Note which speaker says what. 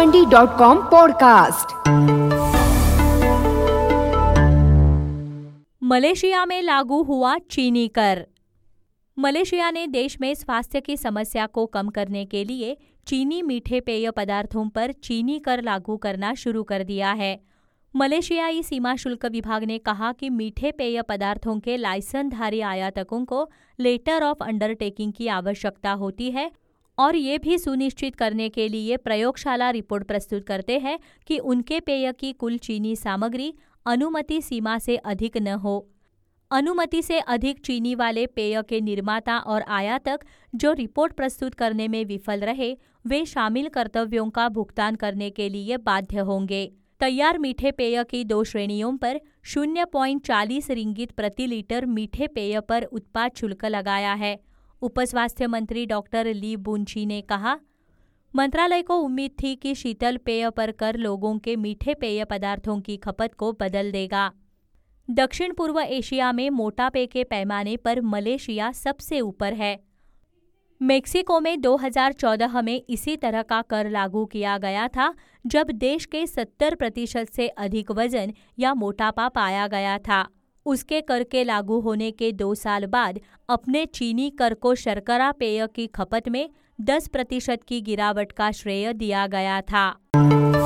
Speaker 1: sbsmandi.com podcast.
Speaker 2: Malaysia में लागू हुआ चीनी कर। मलेशिया ने देश में स्वास्थ्य की समस्या को कम करने के लिए चीनी मीठे पेय पदार्थों पर चीनी कर लागू करना शुरू कर दिया है। मलेशियाई सीमा शुल्क विभाग ने कहा कि मीठे पेय पदार्थों के लाइसेंसधारी आयातकों को लेटर ऑफ अंडरटेकिंग की आवश्यकता होती है और ये भी सुनिश्चित करने के लिए प्रयोगशाला रिपोर्ट प्रस्तुत करते हैं कि उनके पेय की कुल चीनी सामग्री अनुमति सीमा से अधिक न हो। अनुमति से अधिक चीनी वाले पेय के निर्माता और आयातक जो रिपोर्ट प्रस्तुत करने में विफल रहे, वे शामिल कर्तव्यों का भुगतान करने के लिए बाध्य होंगे। तैयार मीठे पेय की 2 श्रेणियों पर 0.40 रिंगित प्रति लीटर मीठे पेय पर उत्पाद शुल्क लगाया है। उपस्वास्थ्य मंत्री डॉक्टर ली बुनची ने कहा, मंत्रालय को उम्मीद थी कि शीतल पेय पर कर लोगों के मीठे पेय पदार्थों की खपत को बदल देगा। दक्षिण पूर्व एशिया में मोटापे के पैमाने पर मलेशिया सबसे ऊपर है। मेक्सिको में 2014 में इसी तरह का कर लागू किया गया था, जब देश के 70% से अधिक वजन या मोटापा पाया गया था। उसके कर के लागू होने के 2 साल बाद अपने चीनी कर को शर्करा पेय की खपत में 10% की गिरावट का श्रेय दिया गया था।